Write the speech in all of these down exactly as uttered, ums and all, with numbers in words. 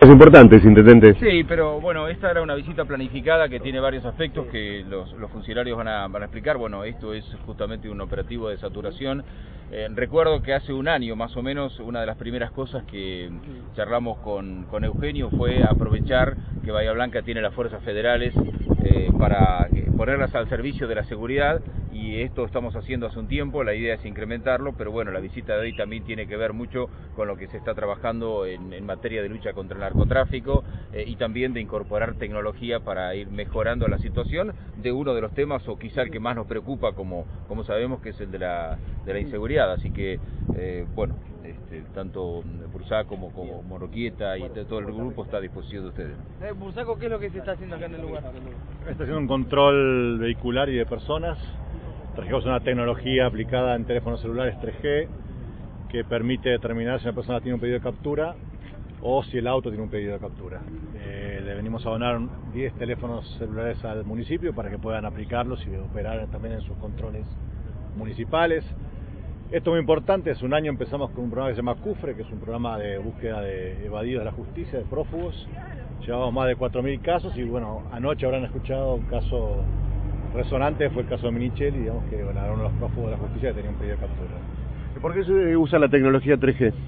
Visitas importantes, intendente. Sí, pero bueno, esta era una visita planificada que tiene varios aspectos que los, los funcionarios van a, van a explicar. Bueno, esto es justamente un operativo de saturación. Eh, recuerdo que hace un año más o menos, una de las primeras cosas que charlamos con, con Eugenio fue aprovechar que Bahía Blanca tiene las fuerzas federales eh, para ponerlas al servicio de la seguridad, y esto estamos haciendo hace un tiempo. La idea es incrementarlo, pero bueno, la visita de hoy también tiene que ver mucho con lo que se está trabajando en, en materia de lucha contra el narcotráfico eh, y también de incorporar tecnología para ir mejorando la situación de uno de los temas, o quizá el que más nos preocupa, como, como sabemos, que es el de la, de la inseguridad. Así que, eh, bueno, este, tanto Bursaco como, como Morroquieta y todo el grupo está a disposición de ustedes. Eh, Bursaco, ¿qué es lo que se está haciendo acá en el lugar? Está haciendo un control vehicular y de personas. Trajimos una tecnología aplicada en teléfonos celulares tres G que permite determinar si una persona tiene un pedido de captura o si el auto tiene un pedido de captura. Eh, le venimos a donar diez teléfonos celulares al municipio para que puedan aplicarlos y operar también en sus controles municipales. Esto es muy importante. Hace un año empezamos con un programa que se llama CUFRE, que es un programa de búsqueda de evadidos de la justicia, de prófugos. Llevamos más de cuatro mil casos y bueno, anoche habrán escuchado un caso resonante, fue el caso de Minichelli, digamos que bueno, era uno de los prófugos de la justicia que tenía un pedido de captura. ¿Por qué se usa la tecnología tres G?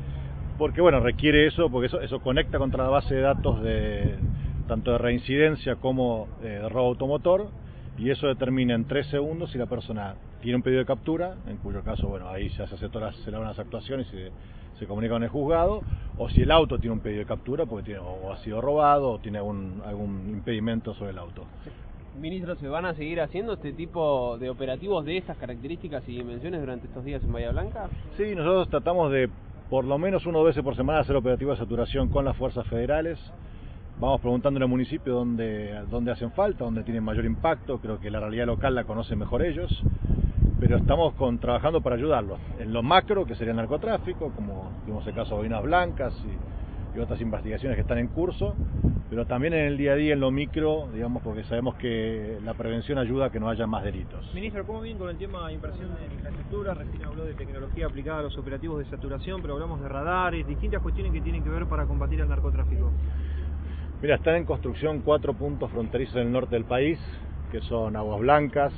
Porque bueno, requiere eso, porque eso, eso conecta contra la base de datos de tanto de reincidencia como eh, de robo automotor, y eso determina en tres segundos si la persona tiene un pedido de captura, en cuyo caso, bueno, ahí ya se hace todas las, se dan las actuaciones y se, se comunica con el juzgado, o si el auto tiene un pedido de captura porque tiene, o ha sido robado o tiene algún, algún impedimento sobre el auto. Ministro, ¿se van a seguir haciendo este tipo de operativos de estas características y dimensiones durante estos días en Bahía Blanca? Sí, nosotros tratamos de por lo menos una o dos veces por semana hacer operativos de saturación con las fuerzas federales. Vamos preguntando en el municipio dónde, dónde hacen falta, dónde tienen mayor impacto. Creo que la realidad local la conocen mejor ellos, pero estamos con, trabajando para ayudarlos. En lo macro, que sería el narcotráfico, como tuvimos el caso de Boinas Blancas y, y otras investigaciones que están en curso, pero también en el día a día, en lo micro, digamos, porque sabemos que la prevención ayuda a que no haya más delitos. Ministro, ¿cómo viene con el tema de inversión en infraestructura? Recién habló de tecnología aplicada a los operativos de saturación, pero hablamos de radares, distintas cuestiones que tienen que ver para combatir el narcotráfico. Mira, están en construcción cuatro puntos fronterizos en el norte del país, que son Aguas Blancas,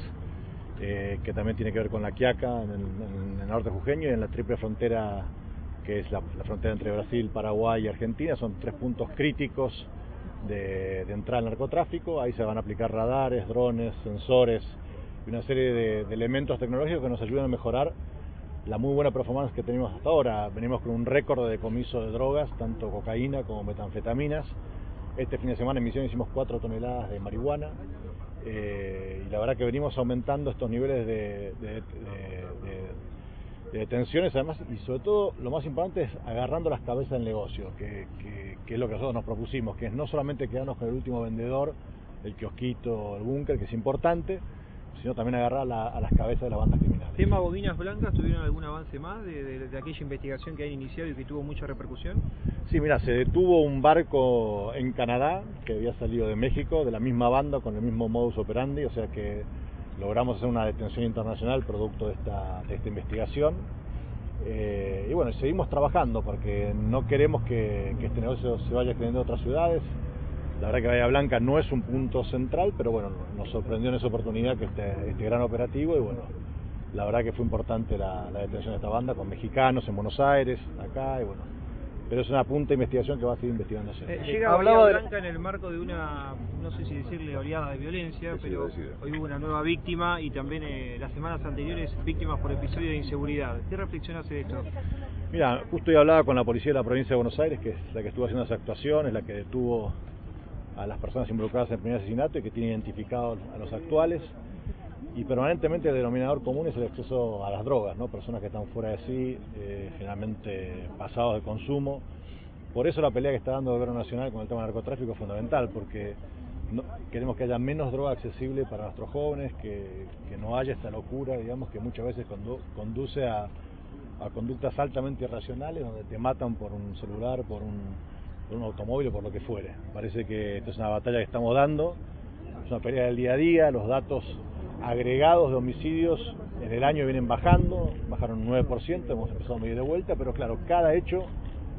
eh, que también tiene que ver con La Quiaca, en el, en el norte jujeño, y en la triple frontera, que es la, la frontera entre Brasil, Paraguay y Argentina. Son tres puntos críticos de, de entrada al narcotráfico. Ahí se van a aplicar radares, drones, sensores y una serie de, de elementos tecnológicos que nos ayudan a mejorar la muy buena performance que tenemos hasta ahora. Venimos con un récord de decomiso de drogas, tanto cocaína como metanfetaminas. Este fin de semana en Misiones hicimos cuatro toneladas de marihuana, eh, y la verdad que venimos aumentando estos niveles de, de, de, de, de detenciones, además, y sobre todo lo más importante es agarrando las cabezas del negocio, que, que, que es lo que nosotros nos propusimos, que es no solamente quedarnos con el último vendedor, el kiosquito, el búnker, que es importante, sino también agarrar la, a las cabezas de las bandas criminales. ¿Tema Bobinas Blancas tuvieron algún avance más de, de, de aquella investigación que han iniciado y que tuvo mucha repercusión? Sí, mira, se detuvo un barco en Canadá que había salido de México, de la misma banda, con el mismo modus operandi, o sea que logramos hacer una detención internacional producto de esta, de esta investigación. Eh, y bueno, seguimos trabajando porque no queremos que, que este negocio se vaya extendiendo a otras ciudades. La verdad que Bahía Blanca no es un punto central, pero bueno, nos sorprendió en esa oportunidad que este, este gran operativo, y bueno, la verdad que fue importante la, la detención de esta banda con mexicanos en Buenos Aires, acá, y bueno, pero es una punta de investigación que va a seguir investigándose. Eh, llega a Bahía Blanca en el marco de una, no sé si decirle oleada de violencia, pero hoy hubo una nueva víctima y también eh, las semanas anteriores víctimas por episodio de inseguridad. ¿Qué reflexión hace de esto? Mira, justo hoy hablaba con la policía de la provincia de Buenos Aires, que es la que estuvo haciendo las actuaciones, la que detuvo a las personas involucradas en el primer asesinato y que tiene identificados a los actuales, y permanentemente el denominador común es el acceso a las drogas, ¿no? Personas que están fuera de sí, eh, generalmente pasados de consumo. Por eso la pelea que está dando el gobierno nacional con el tema del narcotráfico es fundamental, porque no, queremos que haya menos droga accesible para nuestros jóvenes, que, que no haya esta locura, digamos, que muchas veces condu conduce a, a conductas altamente irracionales, donde te matan por un celular, por un, por un automóvil o por lo que fuere. Parece que esta es una batalla que estamos dando, es una pelea del día a día. Los datos agregados de homicidios en el año vienen bajando, bajaron un nueve por ciento, hemos empezado a medir de vuelta, pero claro, cada hecho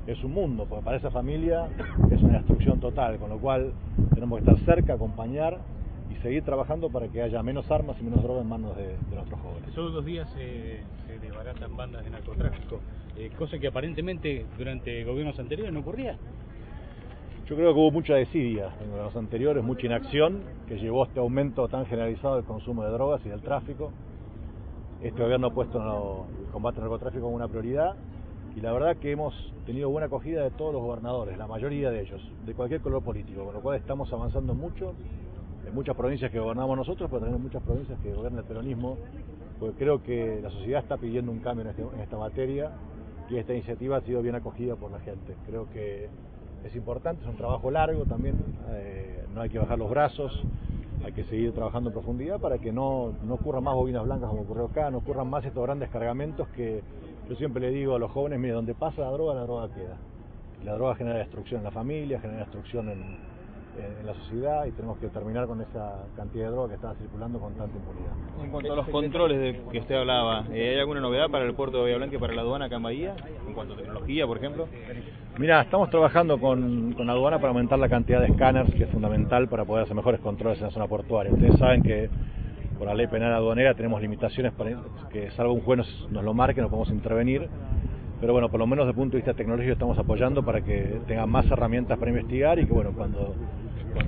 es un mundo, porque para esa familia es una destrucción total, con lo cual tenemos que estar cerca, acompañar y seguir trabajando para que haya menos armas y menos droga en manos de, de nuestros jóvenes. Solo dos días eh, se desbaratan bandas de narcotráfico, eh, cosa que aparentemente durante gobiernos anteriores no ocurría. Yo creo que hubo mucha desidia en los anteriores, mucha inacción, que llevó a este aumento tan generalizado del consumo de drogas y del tráfico. Este gobierno ha puesto el combate al narcotráfico como una prioridad y la verdad que hemos tenido buena acogida de todos los gobernadores, la mayoría de ellos, de cualquier color político, con lo cual estamos avanzando mucho. En muchas provincias que gobernamos nosotros, pero también en muchas provincias que gobierna el peronismo, porque creo que la sociedad está pidiendo un cambio en, este, en esta materia y esta iniciativa ha sido bien acogida por la gente. Creo que es importante, es un trabajo largo también, eh, no hay que bajar los brazos, hay que seguir trabajando en profundidad para que no, no ocurran más bobinas blancas como ocurrió acá, no ocurran más estos grandes cargamentos que yo siempre le digo a los jóvenes, mire, donde pasa la droga, la droga queda. La droga genera destrucción en la familia, genera destrucción en... en la sociedad y tenemos que terminar con esa cantidad de droga que está circulando con tanta impunidad. En cuanto a los controles de que usted hablaba, ¿hay alguna novedad para el puerto de Bahía Blanca y para la aduana acá en Bahía? En cuanto a tecnología, por ejemplo. Mirá, estamos trabajando con, con la aduana para aumentar la cantidad de escáneres, que es fundamental para poder hacer mejores controles en la zona portuaria. Ustedes saben que por la ley penal aduanera tenemos limitaciones para que salvo un juez nos, nos lo marque, no podemos intervenir. Pero bueno, por lo menos desde el punto de vista tecnológico estamos apoyando para que tengan más herramientas para investigar y que bueno, cuando